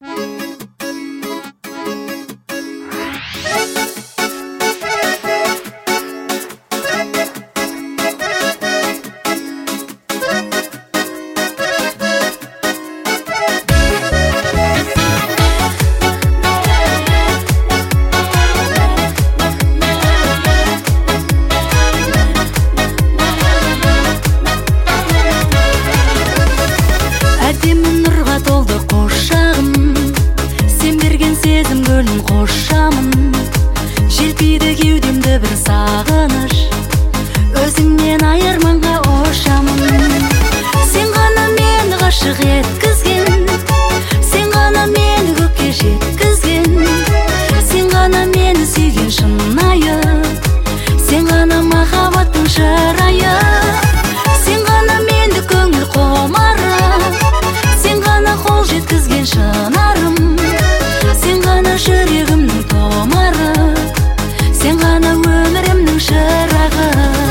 Қошамын желпиді кеудемді бір сағыныш, өзіңнен айырманға ошамын. Сен ғана мені ғашық еткізген, сен ғана мені көкке жеткізген, сен ғана мені сүйген шынайы, сен ғана махаббаттың шырайы, сен ғана менді көңіл құмары, сен ғана қол жеткізген шынарым, сен ғана жүрегімнің томары, сен ғана өмірімнің шырағы.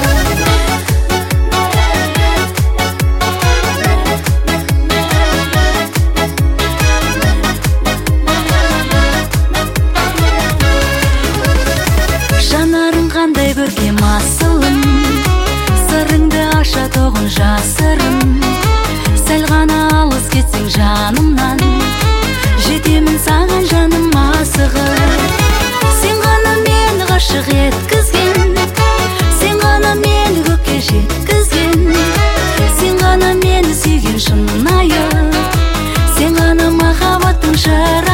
Жанарың қандай көркем асылым, сырыңды аша тоғын жасырын. Сәл ғана алыс кетсең жанымнан, жетемін саған жаным асығып. Сен ғана мені ғашық еткізген, сен ғана мені көкке жеткізген, сен ғана мені сүйген шынайы, сен ғана махаббаттың шырайы.